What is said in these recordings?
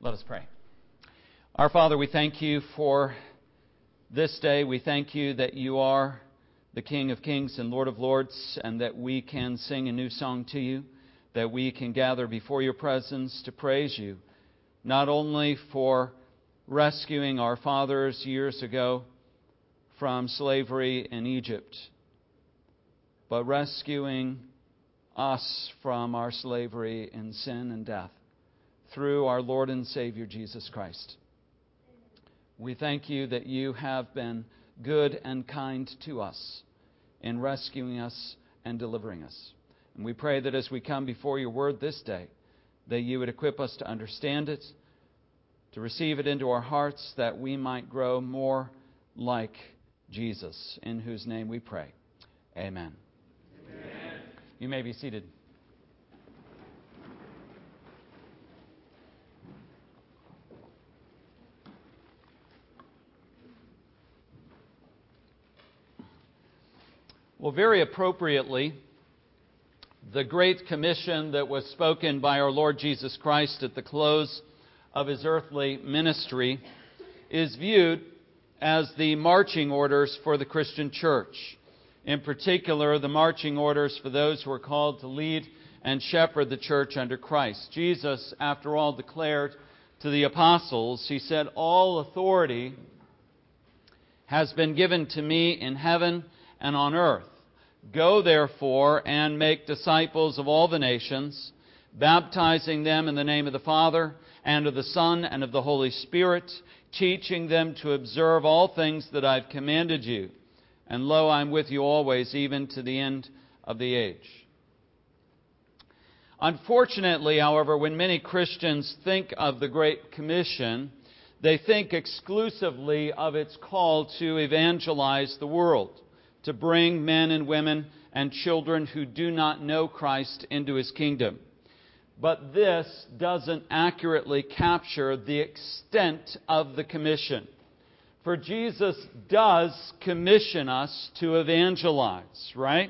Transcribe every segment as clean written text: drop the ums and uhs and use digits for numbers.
Let us pray. Our Father, we thank you for this day. We thank you that you are the King of Kings and Lord of Lords, and that we can sing a new song to you, that we can gather before your presence to praise you, not only for rescuing our fathers years ago from slavery in Egypt, but rescuing us from our slavery in sin and death through our Lord and Savior Jesus Christ. We thank you that you have been good and kind to us in rescuing us and delivering us. And we pray that as we come before your word this day, that you would equip us to understand it, to receive it into our hearts, that we might grow more like Jesus, in whose name we pray. Amen. Amen. You may be seated. Well, very appropriately, the Great Commission that was spoken by our Lord Jesus Christ at the close of His earthly ministry is viewed as the marching orders for the Christian church. In particular, the marching orders for those who are called to lead and shepherd the church under Christ. Jesus, after all, declared to the apostles, He said, "All authority has been given to me in heaven and on earth. Go, therefore, and make disciples of all the nations, baptizing them in the name of the Father, and of the Son, and of the Holy Spirit, teaching them to observe all things that I've commanded you. And lo, I'm with you always, even to the end of the age." Unfortunately, however, when many Christians think of the Great Commission, they think exclusively of its call to evangelize the world, to bring men and women and children who do not know Christ into His kingdom. But this doesn't accurately capture the extent of the commission. For Jesus does commission us to evangelize, right?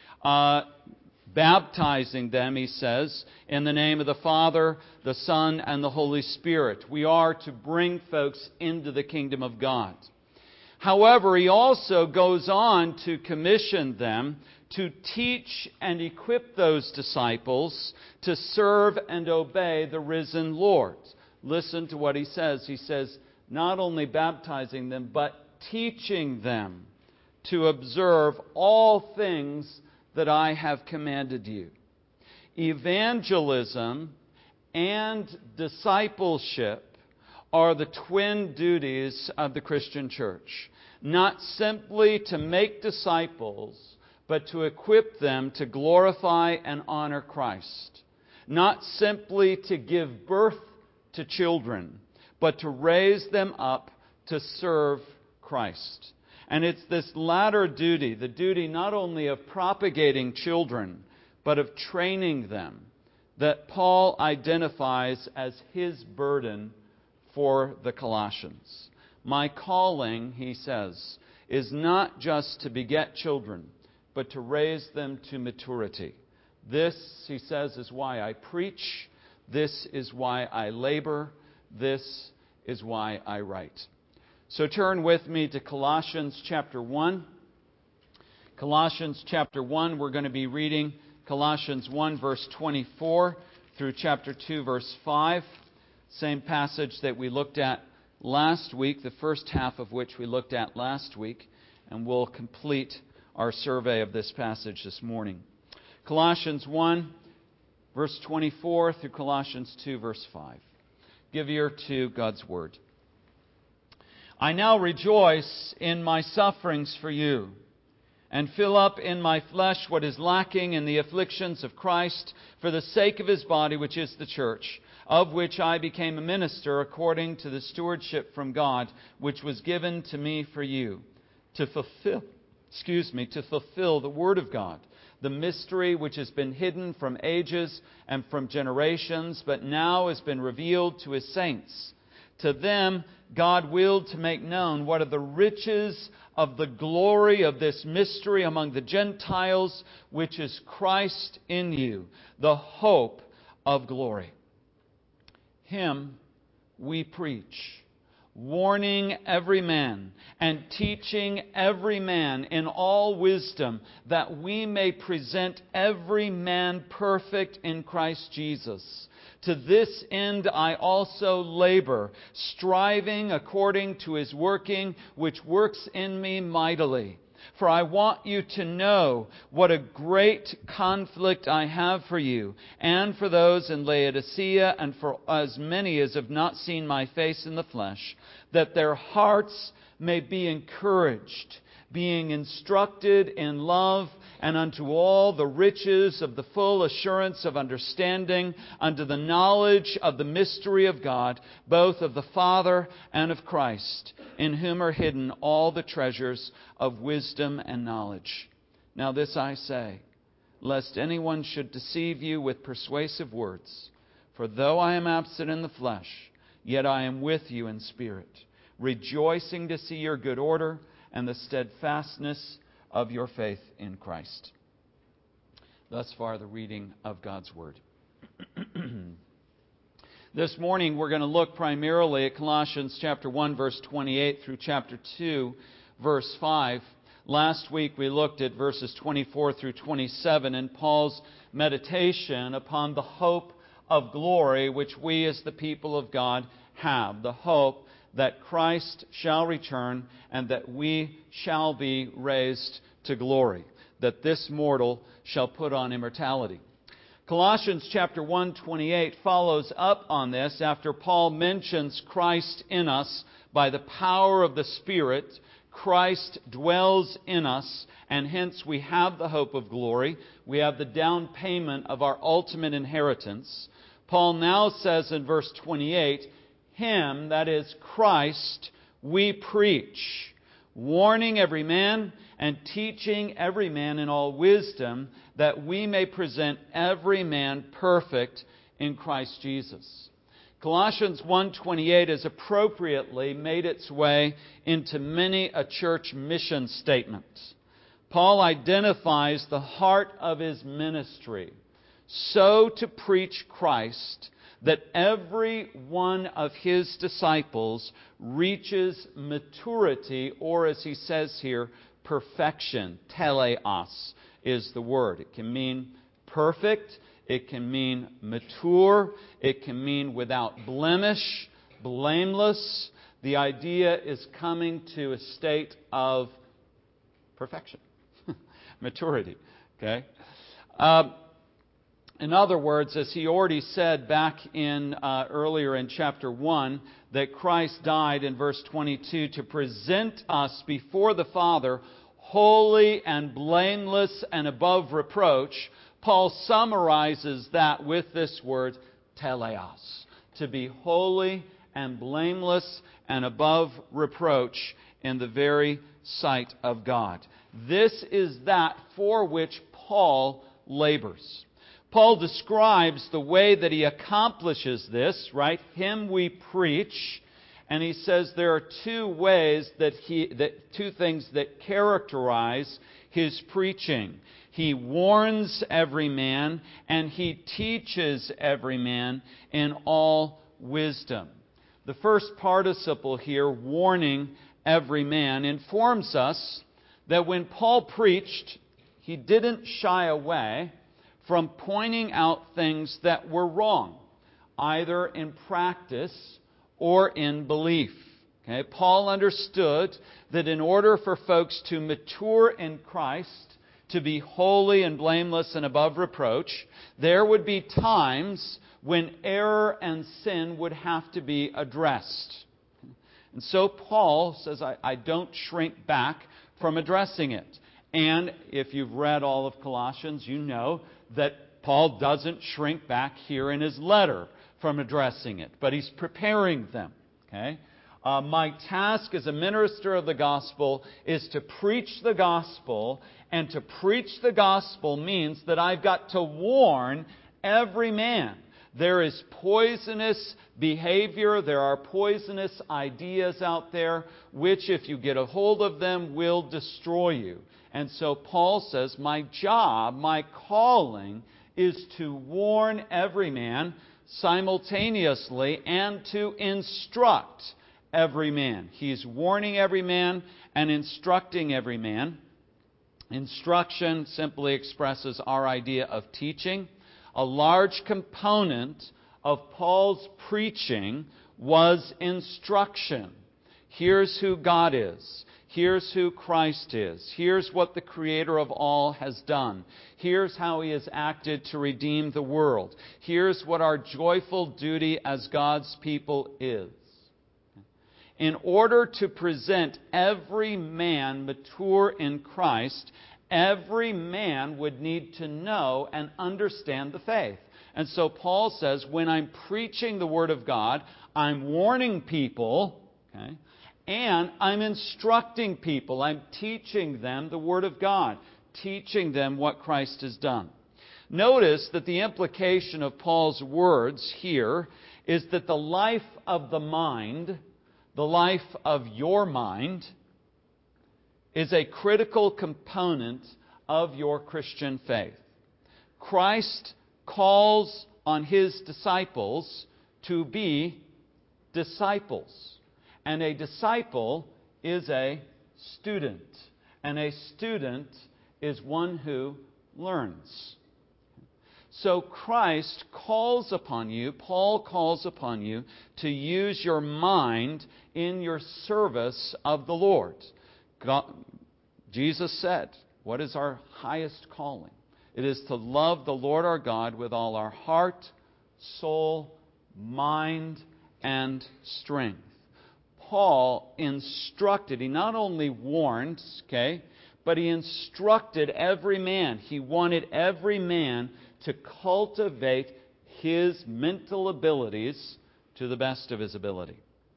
Baptizing them, He says, in the name of the Father, the Son, and the Holy Spirit. We are to bring folks into the kingdom of God. However, He also goes on to commission them to teach and equip those disciples to serve and obey the risen Lord. Listen to what He says. He says, not only baptizing them, but teaching them to observe all things that I have commanded you. Evangelism and discipleship are the twin duties of the Christian church. Not simply to make disciples, but to equip them to glorify and honor Christ. Not simply to give birth to children, but to raise them up to serve Christ. And it's this latter duty, the duty not only of propagating children, but of training them, that Paul identifies as his burden for the Colossians. My calling, he says, is not just to beget children, but to raise them to maturity. This, he says, is why I preach. This is why I labor. This is why I write. So turn with me to Colossians chapter 1. Colossians chapter 1, we're going to be reading Colossians 1 verse 24 through chapter 2 verse 5. Same passage that we looked at last week, the first half of which we looked at last week, and we'll complete our survey of this passage this morning. Colossians 1, verse 24 through Colossians 2, verse 5. Give ear to God's Word. I now rejoice in my sufferings for you, and fill up in my flesh what is lacking in the afflictions of Christ for the sake of His body, which is the church, of which I became a minister according to the stewardship from God, which was given to me for you, to fulfill the Word of God, the mystery which has been hidden from ages and from generations, but now has been revealed to His saints. To them God willed to make known what are the riches of the glory of this mystery among the Gentiles, which is Christ in you, the hope of glory. Him we preach, warning every man and teaching every man in all wisdom, that we may present every man perfect in Christ Jesus. To this end I also labor, striving according to His working, which works in me mightily. For I want you to know what a great conflict I have for you, and for those in Laodicea, and for as many as have not seen my face in the flesh, that their hearts may be encouraged, being instructed in love, and unto all the riches of the full assurance of understanding, unto the knowledge of the mystery of God, both of the Father and of Christ, in whom are hidden all the treasures of wisdom and knowledge. Now this I say, lest anyone should deceive you with persuasive words. For though I am absent in the flesh, yet I am with you in spirit, rejoicing to see your good order and the steadfastness of your faith in Christ. Thus far, the reading of God's Word. This morning, we're going to look primarily at Colossians chapter 1, verse 28 through chapter 2, verse 5. Last week, we looked at verses 24 through 27 in Paul's meditation upon the hope of glory which we as the people of God have. The hope that Christ shall return and that we shall be raised to glory, that this mortal shall put on immortality. Colossians chapter 1:28 follows up on this after Paul mentions Christ in us by the power of the Spirit. Christ dwells in us, and hence we have the hope of glory. We have the down payment of our ultimate inheritance. Paul now says in verse 28, Him, that is Christ, we preach, warning every man and teaching every man in all wisdom, that we may present every man perfect in Christ Jesus. Colossians 1:28 has appropriately made its way into many a church mission statement. Paul identifies the heart of his ministry, so to preach Christ that every one of his disciples reaches maturity, or as he says here, perfection. Teleos is the word. It can mean perfect. It can mean mature. It can mean without blemish, blameless. The idea is coming to a state of perfection, maturity. Okay? In other words, as he already said back in earlier in chapter 1, that Christ died in verse 22 to present us before the Father holy and blameless and above reproach. Paul summarizes that with this word, teleos, to be holy and blameless and above reproach in the very sight of God. This is that for which Paul labors. Paul describes the way that he accomplishes this, right? Him we preach. And he says there are two things that characterize his preaching. He warns every man and he teaches every man in all wisdom. The first participle here, warning every man, informs us that when Paul preached, he didn't shy away from pointing out things that were wrong, either in practice or in belief. Okay? Paul understood that in order for folks to mature in Christ, to be holy and blameless and above reproach, there would be times when error and sin would have to be addressed. And so Paul says, I don't shrink back from addressing it. And if you've read all of Colossians, you know that Paul doesn't shrink back here in his letter from addressing it, but he's preparing them. Okay? My task as a minister of the gospel is to preach the gospel, and to preach the gospel means that I've got to warn every man. There is poisonous behavior, there are poisonous ideas out there, which if you get a hold of them will destroy you. And so Paul says, my job, my calling, is to warn every man simultaneously and to instruct every man. He's warning every man and instructing every man. Instruction simply expresses our idea of teaching. A large component of Paul's preaching was instruction. Here's who God is. Here's who Christ is. Here's what the Creator of all has done. Here's how He has acted to redeem the world. Here's what our joyful duty as God's people is. In order to present every man mature in Christ, every man would need to know and understand the faith. And so Paul says, when I'm preaching the Word of God, I'm warning people, okay, and I'm instructing people. I'm teaching them the Word of God, teaching them what Christ has done. Notice that the implication of Paul's words here is that the life of the mind, the life of your mind, is a critical component of your Christian faith. Christ calls on His disciples to be disciples. And a disciple is a student. And a student is one who learns. So Christ calls upon you, Paul calls upon you to use your mind in your service of the Lord. Jesus said, what is our highest calling? It is to love the Lord our God with all our heart, soul, mind, and strength. Paul instructed, he not only warned, but he instructed every man. He wanted every man to cultivate his mental abilities to the best of his ability.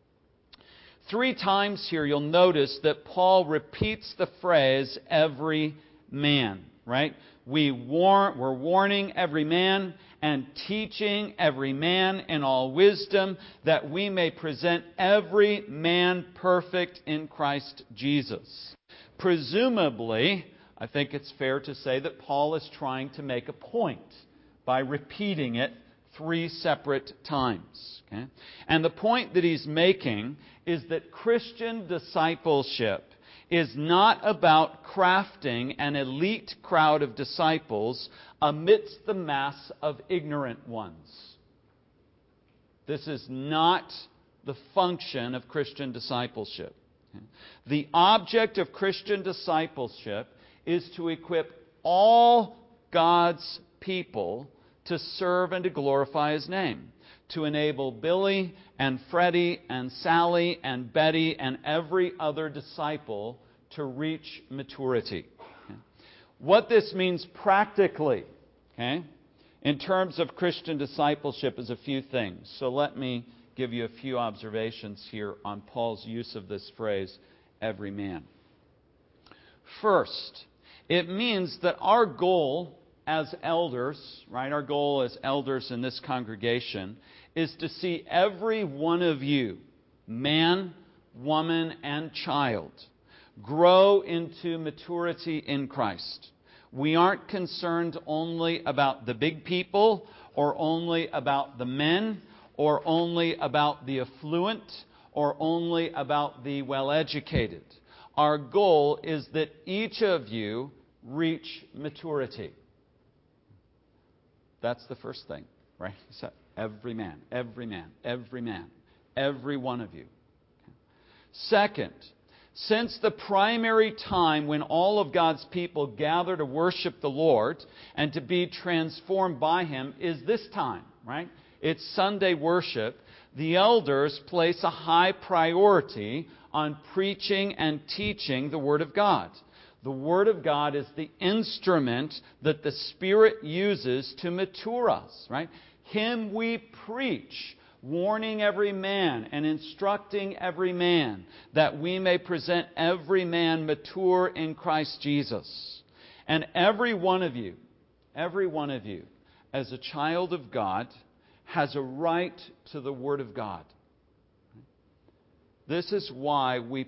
3 times here you'll notice that Paul repeats the phrase, every man, right? We're warning every man and teaching every man in all wisdom, that we may present every man perfect in Christ Jesus. Presumably, I think it's fair to say that Paul is trying to make a point by repeating it 3 separate times. Okay? And the point that he's making is that Christian discipleship is not about crafting an elite crowd of disciples amidst the mass of ignorant ones. This is not the function of Christian discipleship. The object of Christian discipleship is to equip all God's people to serve and to glorify His name. To enable Billy and Freddie and Sally and Betty and every other disciple to reach maturity. What this means practically, in terms of Christian discipleship, is a few things. So let me give you a few observations here on Paul's use of this phrase, every man. First, it means that our goal as elders, right, our goal as elders in this congregation is to see every one of you, man, woman, and child, grow into maturity in Christ. We aren't concerned only about the big people, or only about the men, or only about the affluent, or only about the well-educated. Our goal is that each of you reach maturity. That's the first thing, right? So every man, every man, every man, every one of you. Second, since the primary time when all of God's people gather to worship the Lord and to be transformed by Him is this time, right? It's Sunday worship. The elders place a high priority on preaching and teaching the Word of God. The Word of God is the instrument that the Spirit uses to mature us, right? Him we preach, warning every man and instructing every man, that we may present every man mature in Christ Jesus. And every one of you, as a child of God, has a right to the Word of God. This is why we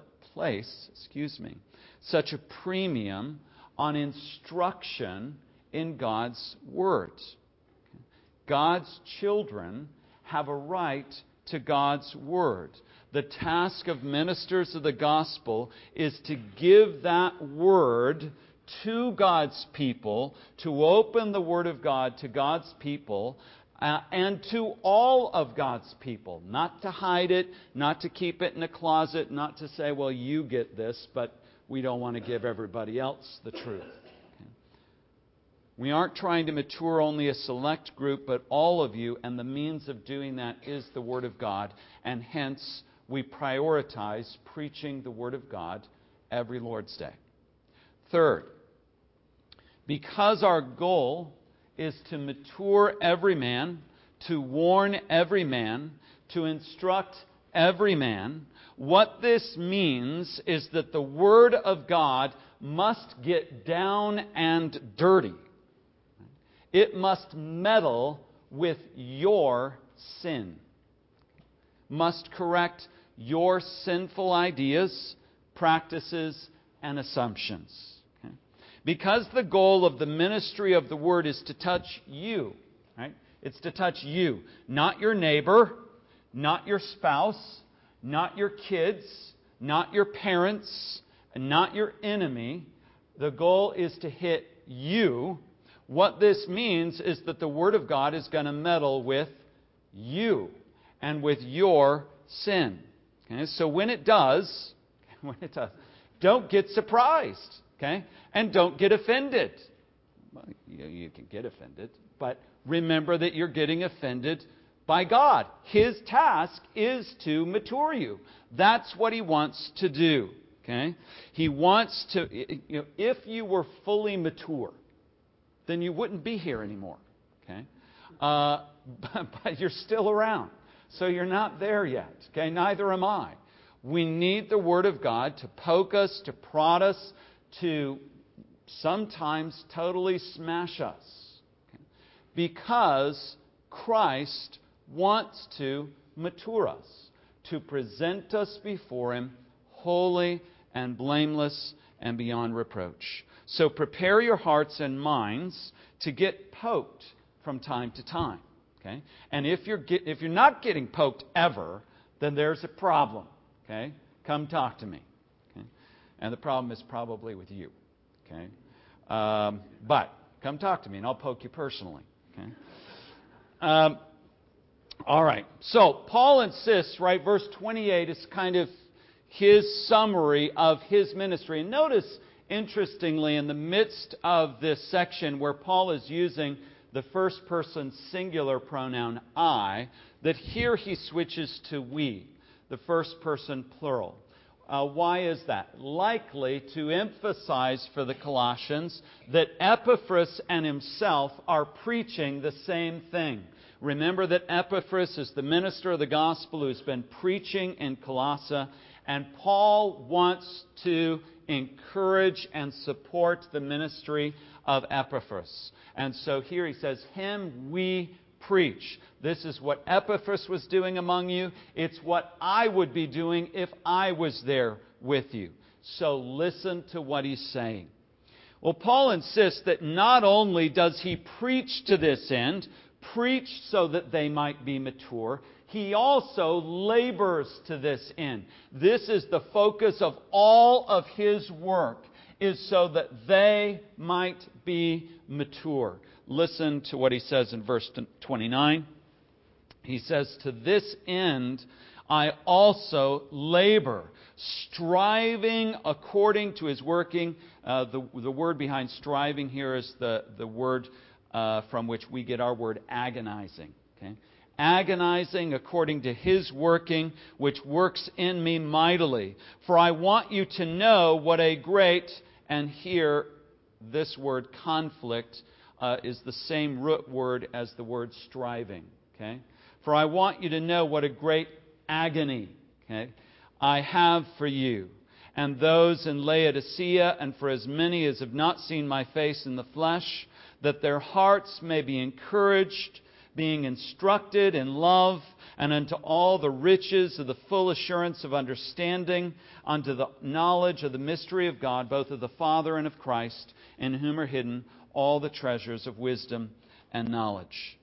place such a premium on instruction in God's Word. God's children have a right to God's Word. The task of ministers of the gospel is to give that Word to God's people, to open the Word of God to God's people, and to all of God's people. Not to hide it, not to keep it in a closet, not to say, well, you get this, but we don't want to give everybody else the truth. We aren't trying to mature only a select group, but all of you, and the means of doing that is the Word of God, and hence we prioritize preaching the Word of God every Lord's Day. Third, because our goal is to mature every man, to warn every man, to instruct every man, what this means is that the Word of God must get down and dirty. It must meddle with your sin. Must correct your sinful ideas, practices, and assumptions. Okay? Because the goal of the ministry of the Word is to touch you. Right? It's to touch you. Not your neighbor, not your spouse, not your kids, not your parents, and not your enemy. The goal is to hit you. What this means is that the Word of God is going to meddle with you and with your sin. Okay? So when it does, don't get surprised. Okay? And don't get offended. Well, you can get offended, but remember that you're getting offended by God. His task is to mature you. That's what He wants to do. Okay? He wants to, if you were fully mature, then you wouldn't be here anymore. Okay? But you're still around. So you're not there yet. Okay? Neither am I. We need the Word of God to poke us, to prod us, to sometimes totally smash us. Okay? Because Christ wants to mature us, to present us before Him holy and blameless and beyond reproach. So prepare your hearts and minds to get poked from time to time. Okay? And if you're not getting poked ever, then there's a problem. Okay? Come talk to me. Okay? And the problem is probably with you. Okay? But come talk to me and I'll poke you personally. Okay? All right. So Paul insists, right, verse 28 is kind of his summary of his ministry. And notice, interestingly, in the midst of this section where Paul is using the first person singular pronoun I, that here he switches to we, the first person plural. Why is that? Likely to emphasize for the Colossians that Epaphras and himself are preaching the same thing. Remember that Epaphras is the minister of the gospel who's been preaching in Colossae, and Paul wants to encourage and support the ministry of Epaphras. And so here he says, him we preach. This is what Epaphras was doing among you. It's what I would be doing if I was there with you. So listen to what he's saying. Well, Paul insists that not only does he preach to this end, preach so that they might be mature, he also labors to this end. This is the focus of all of his work, is so that they might be mature. Listen to what he says in verse 29. He says, to this end I also labor, striving according to his working. The word behind striving here is the word from which we get our word agonizing. Okay? Agonizing according to his working, which works in me mightily. For I want you to know what a great, and here this word conflict is the same root word as the word striving. Okay? For I want you to know what a great agony, okay, I have for you and those in Laodicea, and for as many as have not seen my face in the flesh, that their hearts may be encouraged, being instructed in love, and unto all the riches of the full assurance of understanding, unto the knowledge of the mystery of God, both of the Father and of Christ, in whom are hidden all the treasures of wisdom and knowledge.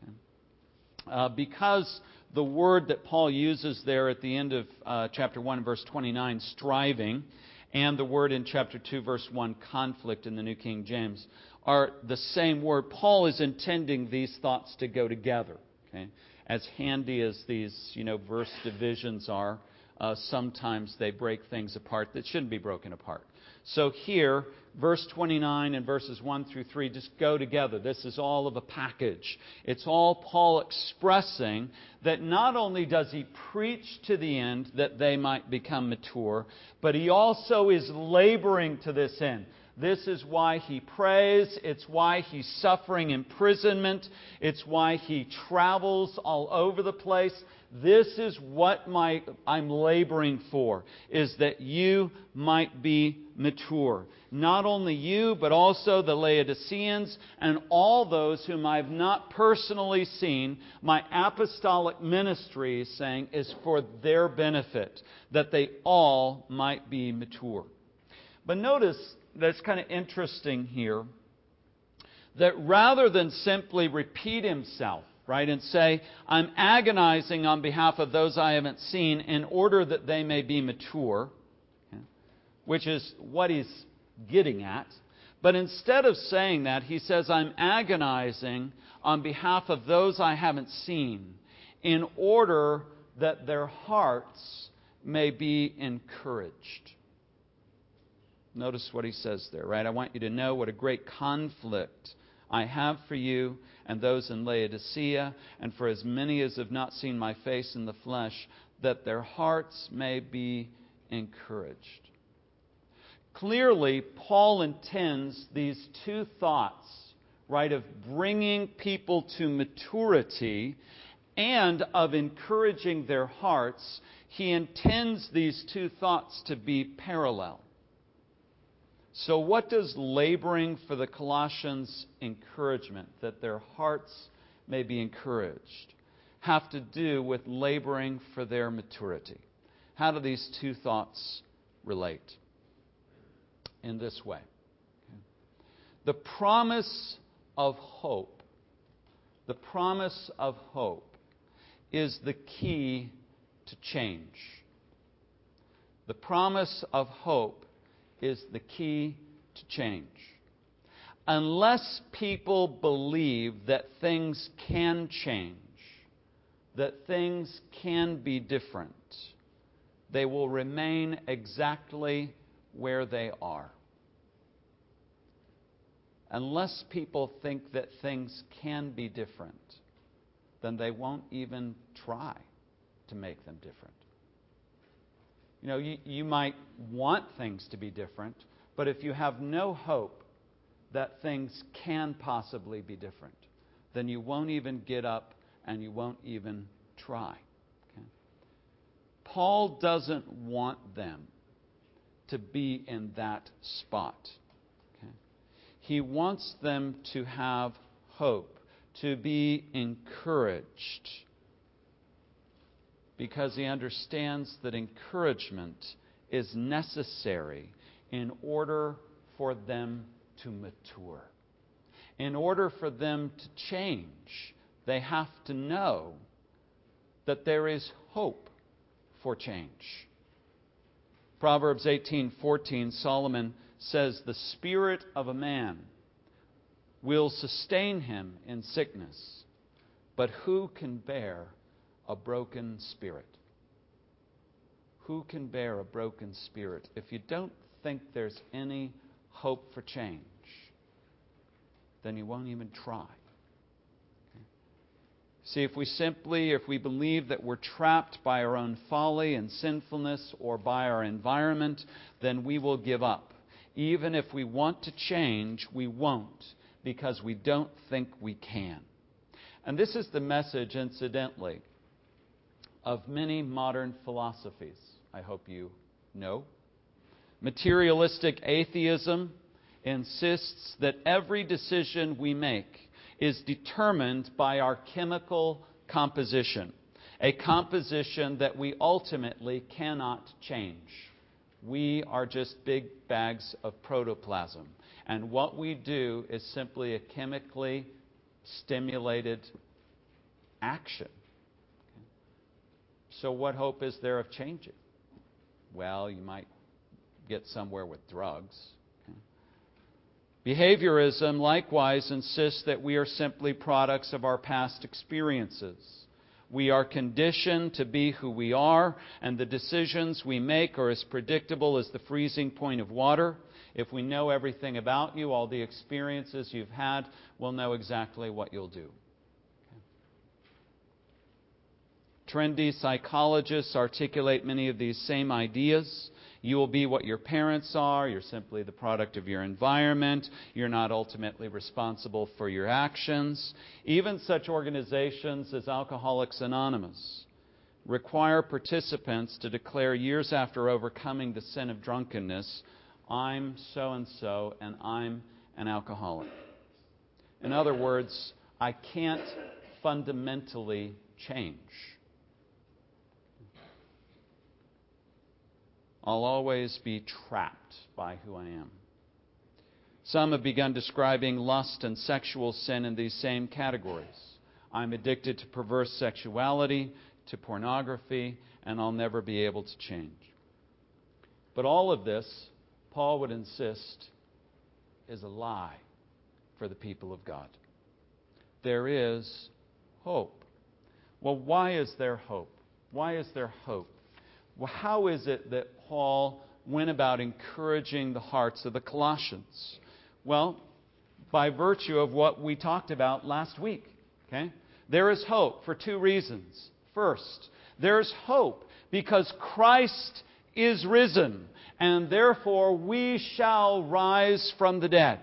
Okay. Because the word that Paul uses there at the end of chapter 1, verse 29, striving, and the word in chapter 2, verse 1, conflict in the New King James, are the same word. Paul is intending these thoughts to go together. Okay? As handy as these, verse divisions are, sometimes they break things apart that shouldn't be broken apart. So here, verse 29 and verses 1 through 3 just go together. This is all of a package. It's all Paul expressing that not only does he preach to the end that they might become mature, but he also is laboring to this end. This is why he prays. It's why he's suffering imprisonment. It's why he travels all over the place. This is what I'm laboring for, is that you might be mature. Not only you, but also the Laodiceans and all those whom I've not personally seen. My apostolic ministry, saying, is for their benefit, that they all might be mature. But notice that's kind of interesting here, that rather than simply repeat himself, right, and say, I'm agonizing on behalf of those I haven't seen in order that they may be mature, which is what he's getting at. But instead of saying that, he says, I'm agonizing on behalf of those I haven't seen in order that their hearts may be encouraged. Notice what he says there, right? I want you to know what a great conflict I have for you and those in Laodicea, and for as many as have not seen my face in the flesh, that their hearts may be encouraged. Clearly, Paul intends these two thoughts, right, of bringing people to maturity and of encouraging their hearts. He intends these two thoughts to be parallel. So what does laboring for the Colossians' encouragement, that their hearts may be encouraged, have to do with laboring for their maturity? How do these two thoughts relate? In this way. The promise of hope, is the key to change. The promise of hope is the key to change. Unless people believe that things can change, that things can be different, they will remain exactly where they are. Unless people think that things can be different, then they won't even try to make them different. You might want things to be different, but if you have no hope that things can possibly be different, then you won't even get up and you won't even try. Okay? Paul doesn't want them to be in that spot. Okay? He wants them to have hope, to be encouraged, because he understands that encouragement is necessary in order for them to mature. In order for them to change, they have to know that there is hope for change. Proverbs 18:14, Solomon says, the spirit of a man will sustain him in sickness, but who can bear a broken spirit? Who can bear a broken spirit? If you don't think there's any hope for change, then you won't even try. Okay? See, if we believe that we're trapped by our own folly and sinfulness or by our environment, then we will give up. Even if we want to change, we won't, because we don't think we can. And this is the message, incidentally, of many modern philosophies, I hope you know. Materialistic atheism insists that every decision we make is determined by our chemical composition, a composition that we ultimately cannot change. We are just big bags of protoplasm, And what we do is simply a chemically stimulated action. So what hope is there of changing? Well, you might get somewhere with drugs. Behaviorism likewise insists that we are simply products of our past experiences. We are conditioned to be who we are, and the decisions we make are as predictable as the freezing point of water. If we know everything about you, all the experiences you've had, we'll know exactly what you'll do. Trendy psychologists articulate many of these same ideas. You will be what your parents are. You're simply the product of your environment. You're not ultimately responsible for your actions. Even such organizations as Alcoholics Anonymous require participants to declare years after overcoming the sin of drunkenness, I'm so-and-so and I'm an alcoholic. In other words, I can't fundamentally change. I'll always be trapped by who I am. Some have begun describing lust and sexual sin in these same categories. I'm addicted to perverse sexuality, to pornography, and I'll never be able to change. But all of this, Paul would insist, is a lie for the people of God. There is hope. Well, why is there hope? Why is there hope? Well, how is it that Paul went about encouraging the hearts of the Colossians? Well, by virtue of what we talked about last week. Okay? There is hope for two reasons. First, there's hope because Christ is risen, and therefore we shall rise from the dead.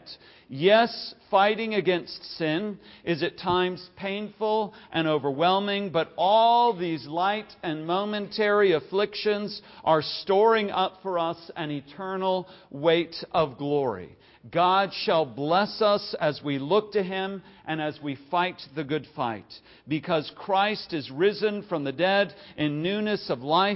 Yes, fighting against sin is at times painful and overwhelming, but all these light and momentary afflictions are storing up for us an eternal weight of glory. God shall bless us as we look to Him and as we fight the good fight. Because Christ is risen from the dead in newness of life,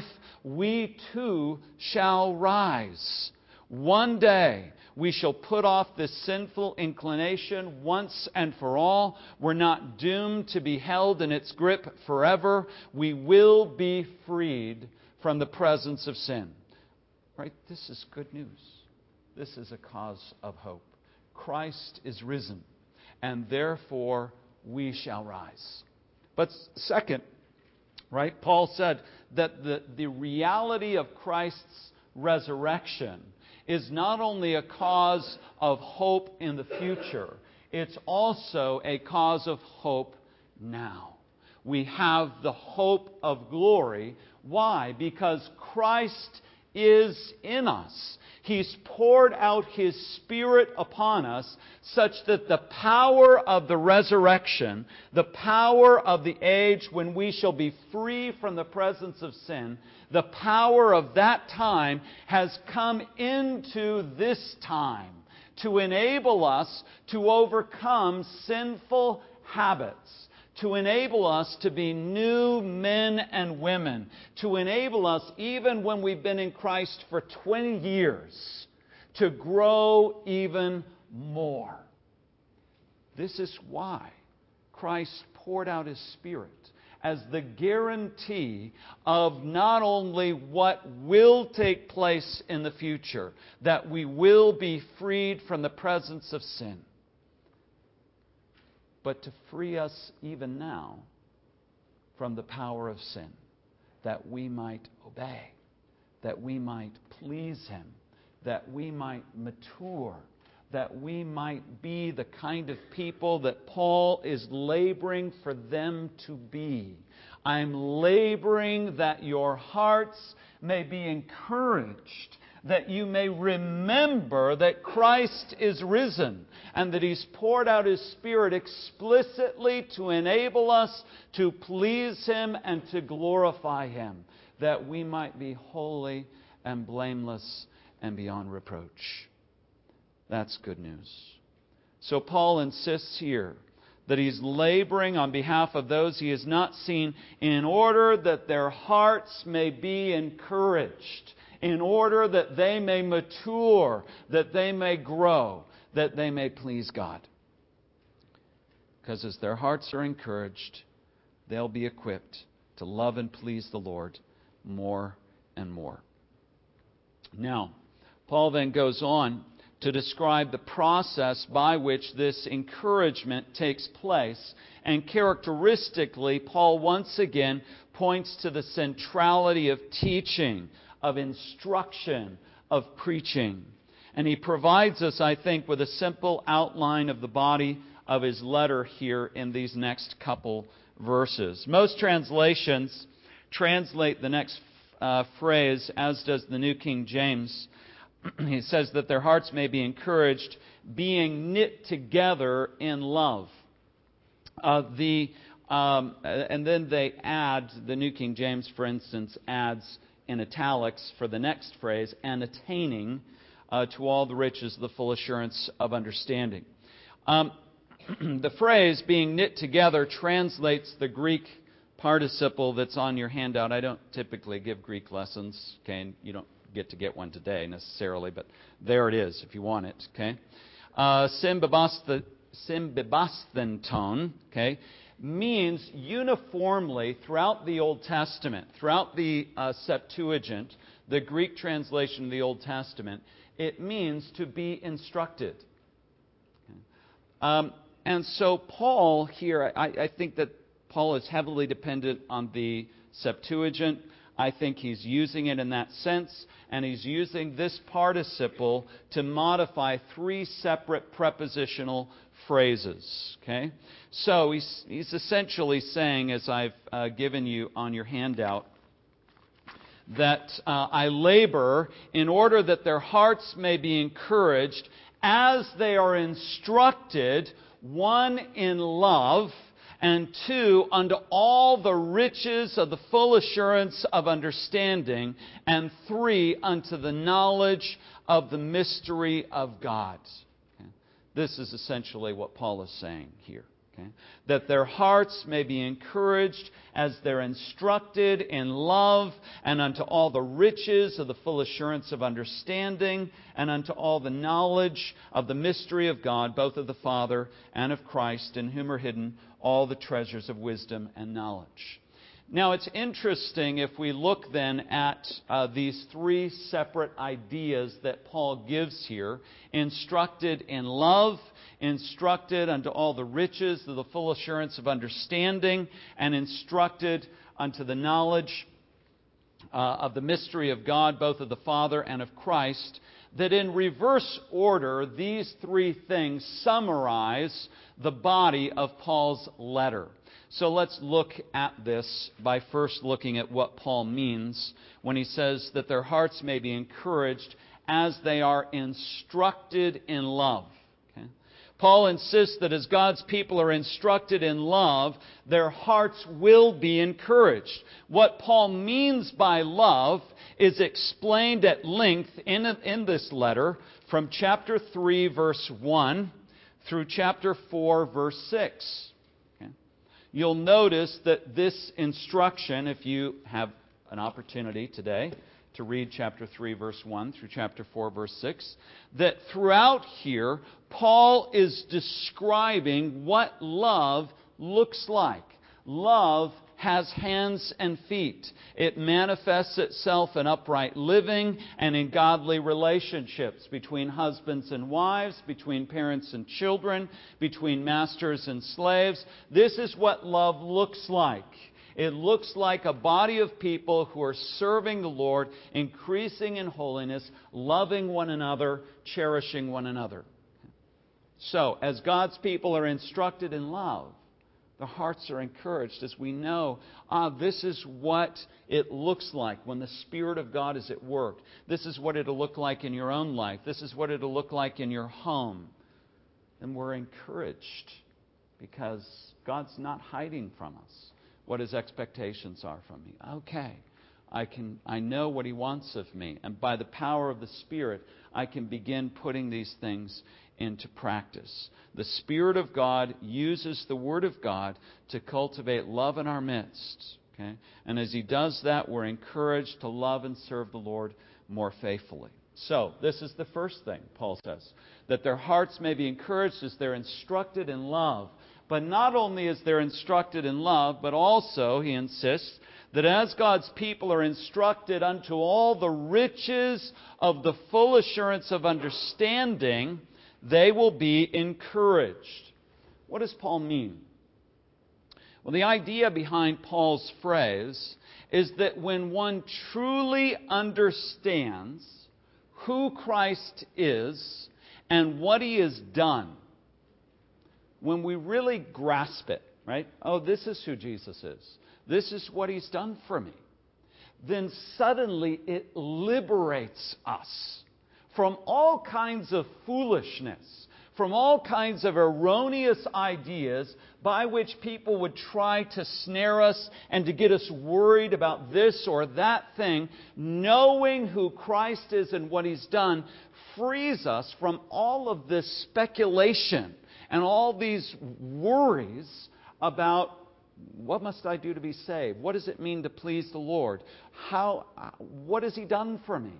we too shall rise. One day, we shall put off this sinful inclination once and for all. We're not doomed to be held in its grip forever. We will be freed from the presence of sin. Right? This is good news. This is a cause of hope. Christ is risen, and therefore we shall rise. But second, right, Paul said that the reality of Christ's resurrection is not only a cause of hope in the future, it's also a cause of hope now. We have the hope of glory. Why? Because Christ is in us. He's poured out His Spirit upon us such that the power of the resurrection, the power of the age when we shall be free from the presence of sin, the power of that time has come into this time to enable us to overcome sinful habits, to enable us to be new men and women, to enable us, even when we've been in Christ for 20 years, to grow even more. This is why Christ poured out His Spirit as the guarantee of not only what will take place in the future, that we will be freed from the presence of sin, but to free us even now from the power of sin, that we might obey, that we might please Him, that we might mature, that we might be the kind of people that Paul is laboring for them to be. I'm laboring that your hearts may be encouraged, that you may remember that Christ is risen and that He's poured out His Spirit explicitly to enable us to please Him and to glorify Him, that we might be holy and blameless and beyond reproach. That's good news. So Paul insists here that he's laboring on behalf of those he has not seen in order that their hearts may be encouraged, in order that they may mature, that they may grow. that they may please God. Because as their hearts are encouraged, they'll be equipped to love and please the Lord more and more. Now, Paul then goes on to describe the process by which this encouragement takes place. And characteristically, Paul once again points to the centrality of teaching, of instruction, of preaching. And he provides us, I think, with a simple outline of the body of his letter here in these next couple verses. Most translations translate the next phrase, as does the New King James. He says that their hearts may be encouraged, being knit together in love. And then they add, the New King James, for instance, adds in italics for the next phrase, and attaining to all the riches of the full assurance of understanding. The phrase, being knit together, translates the Greek participle that's on your handout. I don't typically give Greek lessons, okay, and you don't get one today necessarily, but there it is if you want it, okay. Symbibasthenton, okay, means uniformly throughout the Old Testament, throughout the Septuagint, the Greek translation of the Old Testament, it means to be instructed. Okay. And so Paul here, I think that Paul is heavily dependent on the Septuagint. I think he's using it in that sense, and he's using this participle to modify three separate prepositional phrases. Okay? So he's essentially saying, as I've given you on your handout, that I labor in order that their hearts may be encouraged as they are instructed, one, in love, and two, unto all the riches of the full assurance of understanding, and three, unto the knowledge of the mystery of God. Okay? This is essentially what Paul is saying here. Okay? That their hearts may be encouraged as they're instructed in love, and unto all the riches of the full assurance of understanding, and unto all the knowledge of the mystery of God, both of the Father and of Christ, in whom are hidden all the treasures of wisdom and knowledge. Now, it's interesting if we look then at these three separate ideas that Paul gives here: instructed in love, instructed unto all the riches of the full assurance of understanding, and instructed unto the knowledge of the mystery of God, both of the Father and of Christ. That in reverse order, these three things summarize the body of Paul's letter. So let's look at this by first looking at what Paul means when he says that their hearts may be encouraged as they are instructed in love. Okay? Paul insists that as God's people are instructed in love, their hearts will be encouraged. What Paul means by love is explained at length in this letter from chapter 3, verse 1 through chapter 4, verse 6. Okay? You'll notice that this instruction, if you have an opportunity today to read chapter 3, verse 1 through chapter 4, verse 6, that throughout here, Paul is describing what love looks like. Love has hands and feet. It manifests itself in upright living and in godly relationships between husbands and wives, between parents and children, between masters and slaves. This is what love looks like. It looks like a body of people who are serving the Lord, increasing in holiness, loving one another, cherishing one another. So, as God's people are instructed in love, the hearts are encouraged as we know, this is what it looks like when the Spirit of God is at work. This is what it'll look like in your own life. This is what it'll look like in your home. And we're encouraged because God's not hiding from us what His expectations are from me. Okay, I know what He wants of me. And by the power of the Spirit, I can begin putting these things into practice. The Spirit of God uses the Word of God to cultivate love in our midst. Okay? And as He does that, we're encouraged to love and serve the Lord more faithfully. So, this is the first thing, Paul says, that their hearts may be encouraged as they're instructed in love. But not only is they're instructed in love, but also, he insists, that as God's people are instructed unto all the riches of the full assurance of understanding, they will be encouraged. What does Paul mean? Well, the idea behind Paul's phrase is that when one truly understands who Christ is and what He has done, when we really grasp it, right? Oh, this is who Jesus is. This is what He's done for me. Then suddenly it liberates us from all kinds of foolishness, from all kinds of erroneous ideas by which people would try to snare us and to get us worried about this or that thing. Knowing who Christ is and what He's done frees us from all of this speculation and all these worries about what must I do to be saved? What does it mean to please the Lord? What has He done for me?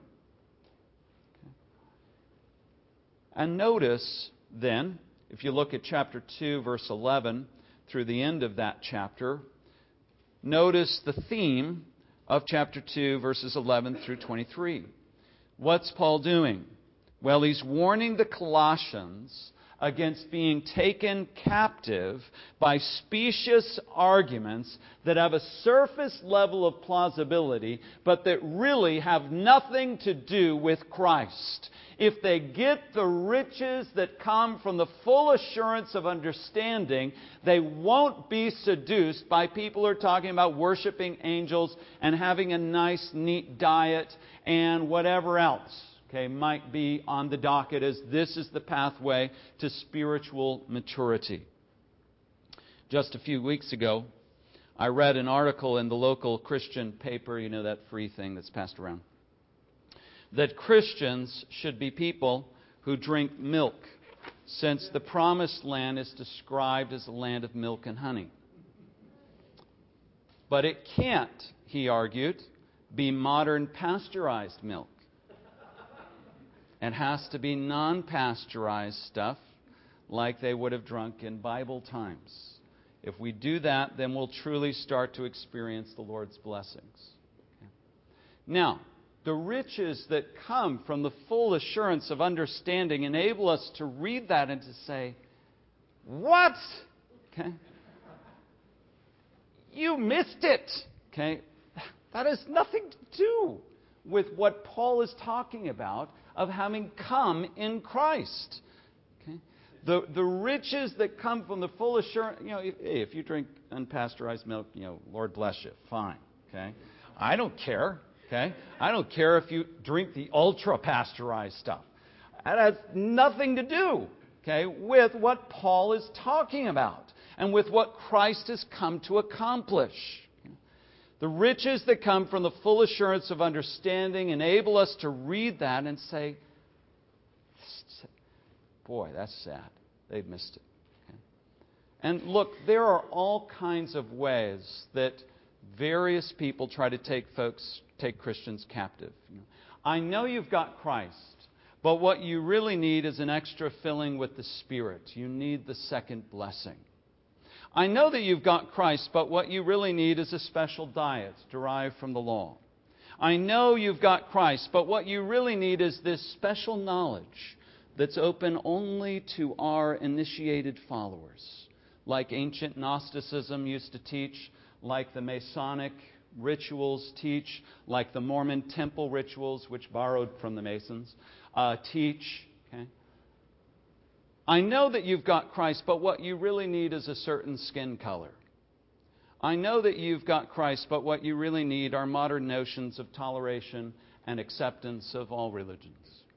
And notice then, if you look at chapter 2, verse 11, through the end of that chapter, notice the theme of chapter 2, verses 11 through 23. What's Paul doing? Well, he's warning the Colossians against being taken captive by specious arguments that have a surface level of plausibility, but that really have nothing to do with Christ. If they get the riches that come from the full assurance of understanding, they won't be seduced by people who are talking about worshiping angels and having a nice, neat diet and whatever else, might be on the docket as this is the pathway to spiritual maturity. Just a few weeks ago, I read an article in the local Christian paper, that free thing that's passed around, that Christians should be people who drink milk, since the promised land is described as a land of milk and honey. But it can't, he argued, be modern pasteurized milk. It has to be non-pasteurized stuff like they would have drunk in Bible times. If we do that, then we'll truly start to experience the Lord's blessings. Okay. Now, the riches that come from the full assurance of understanding enable us to read that and to say, what? Okay. You missed it. Okay. That has nothing to do with what Paul is talking about of having come in Christ. Okay. The riches that come from the full assurance, if you drink unpasteurized milk, Lord bless you, fine. Okay. I don't care. Okay? I don't care if you drink the ultra-pasteurized stuff. That has nothing to do, with what Paul is talking about and with what Christ has come to accomplish. The riches that come from the full assurance of understanding enable us to read that and say, boy, that's sad. They've missed it. Okay? And look, there are all kinds of ways that various people try to take Christians captive. I know you've got Christ, but what you really need is an extra filling with the Spirit. You need the second blessing. I know that you've got Christ, but what you really need is a special diet derived from the law. I know you've got Christ, but what you really need is this special knowledge that's open only to our initiated followers, like ancient Gnosticism used to teach, like the Masonic rituals teach, like the Mormon temple rituals, which borrowed from the Masons, teach. Okay? I know that you've got Christ, but what you really need is a certain skin color. I know that you've got Christ, but what you really need are modern notions of toleration and acceptance of all religions.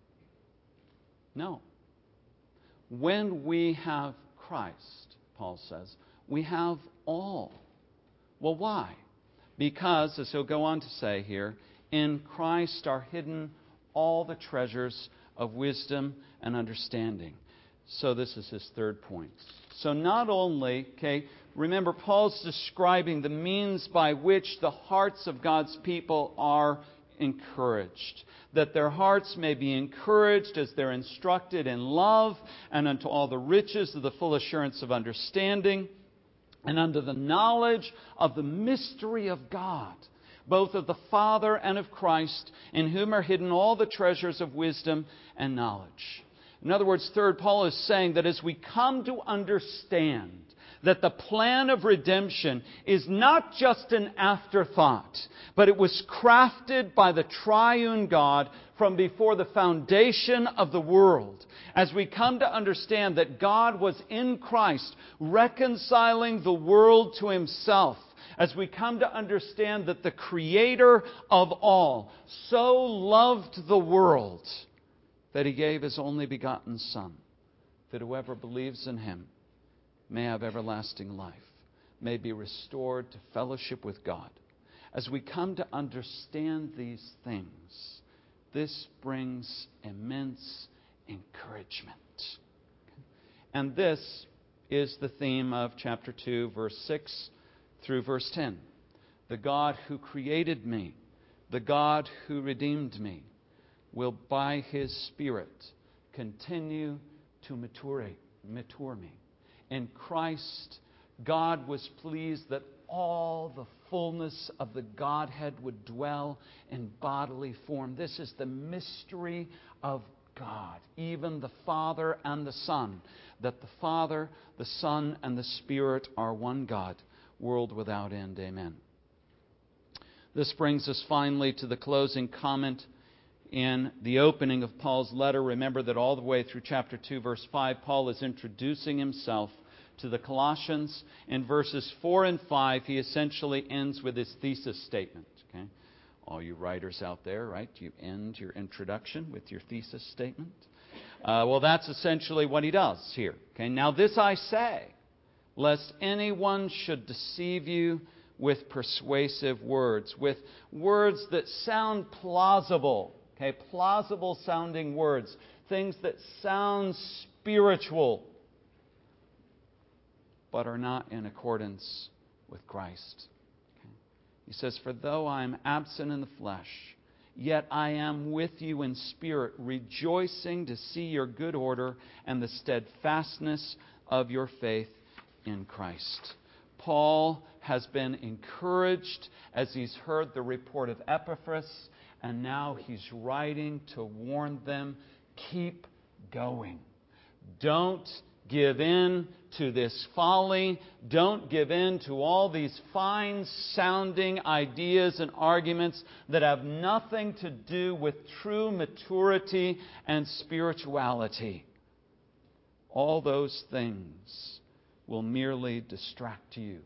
No. When we have Christ, Paul says, we have all. Well, why? Because, as he'll go on to say here, in Christ are hidden all the treasures of wisdom and understanding. So this is his third point. So not only, remember Paul's describing the means by which the hearts of God's people are encouraged, that their hearts may be encouraged as they're instructed in love and unto all the riches of the full assurance of understanding and unto the knowledge of the mystery of God, both of the Father and of Christ, in whom are hidden all the treasures of wisdom and knowledge. In other words, third, Paul is saying that as we come to understand that the plan of redemption is not just an afterthought, but it was crafted by the triune God from before the foundation of the world. As we come to understand that God was in Christ reconciling the world to Himself, as we come to understand that the Creator of all so loved the world that He gave His only begotten Son, that whoever believes in Him may have everlasting life, may be restored to fellowship with God. As we come to understand these things, this brings immense encouragement. And this is the theme of chapter 2, verse 6 through verse 10. The God who created me, the God who redeemed me, will by His Spirit continue to mature me. In Christ, God was pleased that all the fullness of the Godhead would dwell in bodily form. This is the mystery of God, even the Father and the Son, that the Father, the Son, and the Spirit are one God, world without end. Amen. This brings us finally to the closing comment in the opening of Paul's letter. Remember that all the way through chapter 2, verse 5, Paul is introducing himself to the Colossians. In verses 4 and 5, he essentially ends with his thesis statement. Okay? All you writers out there, right? You end your introduction with your thesis statement. Well, that's essentially what he does here. Okay? Now this I say, lest anyone should deceive you with persuasive words, with words that sound plausible. Okay, plausible sounding words, things that sound spiritual, but are not in accordance with Christ. Okay. He says, for though I am absent in the flesh, yet I am with you in spirit, rejoicing to see your good order and the steadfastness of your faith in Christ. Paul has been encouraged as he's heard the report of Epaphras, and now he's writing to warn them, keep going. Don't give in to this folly. Don't give in to all these fine-sounding ideas and arguments that have nothing to do with true maturity and spirituality. All those things will merely distract you.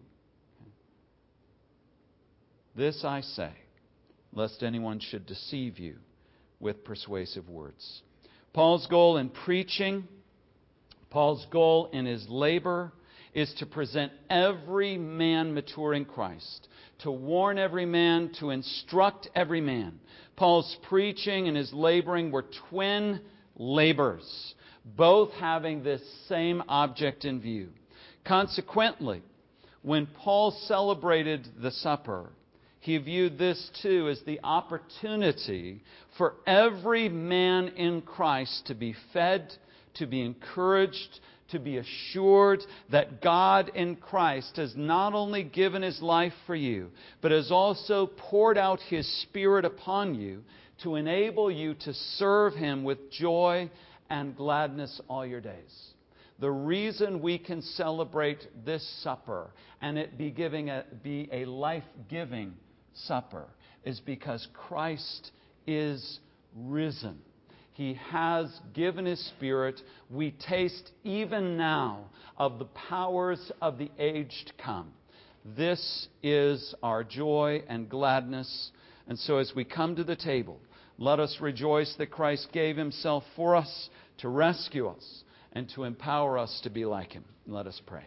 This I say, lest anyone should deceive you with persuasive words. Paul's goal in preaching, Paul's goal in his labor, is to present every man mature in Christ, to warn every man, to instruct every man. Paul's preaching and his laboring were twin labors, both having this same object in view. Consequently, when Paul celebrated the supper, he viewed this too as the opportunity for every man in Christ to be fed, to be encouraged, to be assured that God in Christ has not only given His life for you, but has also poured out His Spirit upon you to enable you to serve Him with joy and gladness all your days. The reason we can celebrate this supper and it be a life-giving supper is because Christ is risen. He has given His Spirit. We taste even now of the powers of the age to come. This is our joy and gladness. And so as we come to the table, let us rejoice that Christ gave Himself for us to rescue us and to empower us to be like Him. Let us pray.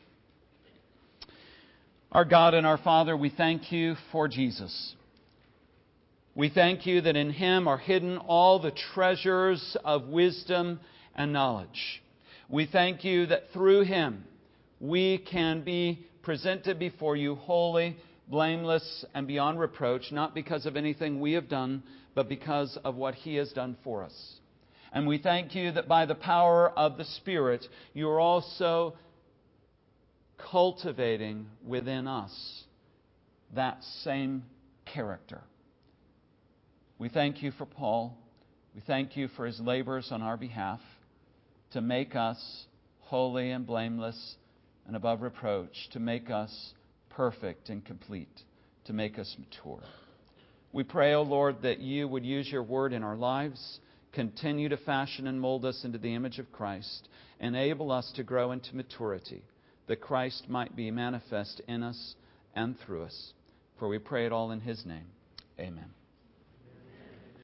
Our God and our Father, we thank You for Jesus. We thank You that in Him are hidden all the treasures of wisdom and knowledge. We thank You that through Him we can be presented before You holy, blameless, and beyond reproach, not because of anything we have done, but because of what He has done for us. And we thank You that by the power of the Spirit, You are also cultivating within us that same character. We thank You for Paul. We thank You for his labors on our behalf to make us holy and blameless and above reproach, to make us perfect and complete, to make us mature. We pray, O Lord, that You would use Your word in our lives, continue to fashion and mold us into the image of Christ, enable us to grow into maturity, that Christ might be manifest in us and through us. For we pray it all in His name. Amen.